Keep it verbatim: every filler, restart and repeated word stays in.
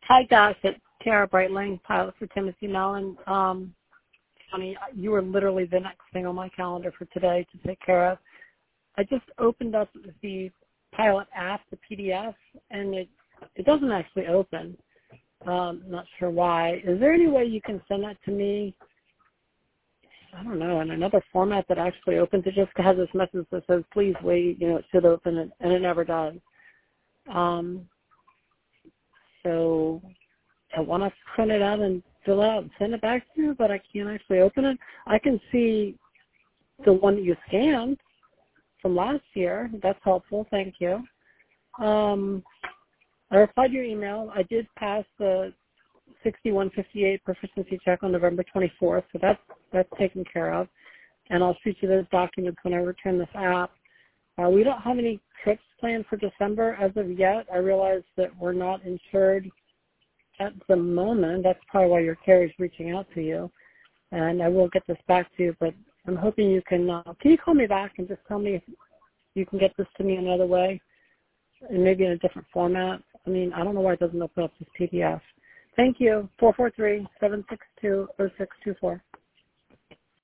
Hi, Gus. It's Tara Breitling, pilot for Timothy Mellon. Um, funny, you were literally the next thing on my calendar for today to take care of. I just opened up the pilot app, the P D F, and it it doesn't actually open. Um, not sure why. Is there any way you can send that to me? I don't know, in another format that actually opens? It just has this message that says, please wait, you know, it should open, and, and it never does. Um, so I want to print it out and fill it out and send it back to you, but I can't actually open it. I can see the one that you scanned from last year. That's helpful. Thank you. Um, I replied to your email. I did pass the sixty-one fifty-eight proficiency check on November twenty-fourth, so that's that's taken care of. And I'll shoot you those documents when I return this app. Uh, we don't have any trips planned for December as of yet. I realize that we're not insured at the moment. That's probably why your carrier's reaching out to you. And I will get this back to you, but I'm hoping you can, uh, can you call me back and just tell me if you can get this to me another way and maybe in a different format? I mean, I don't know why it doesn't open up this P D F. Thank you. four four three, seven six two, zero six two four.